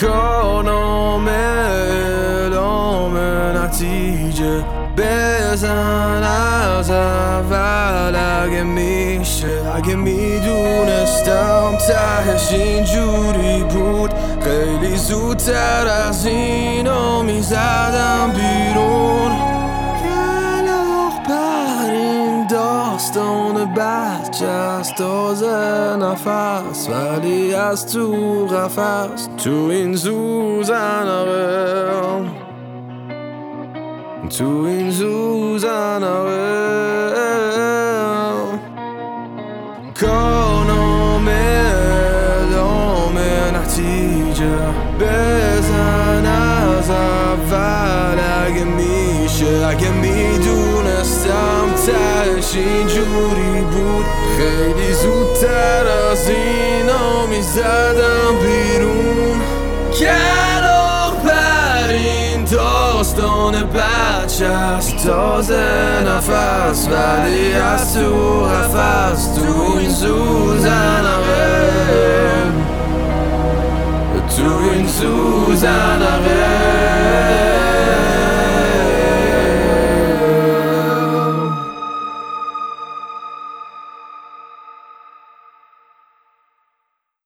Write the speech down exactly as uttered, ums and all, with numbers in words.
کارنامه اعلام نتیجه بزن از اول اگه میشه. اگه میدونستم تهش اینجوری بود خیلی زودتر از اینو میزدم بیرون. کلاغ پر این داستان بچه است، تازه نفس ولی از تو قفس تو این زوزنه، تو این زوزنه. کارنامه اعلام نتیجه بزن از اول اگه میشه. اگه میدونستم تهش اینجوری بود خیلی زودتر از اینا میزدم بیرون. کلاغ پر این داستان بچه است، تازه نفس ولی از تو قفس تو این زوزنه، تو این زوزنه.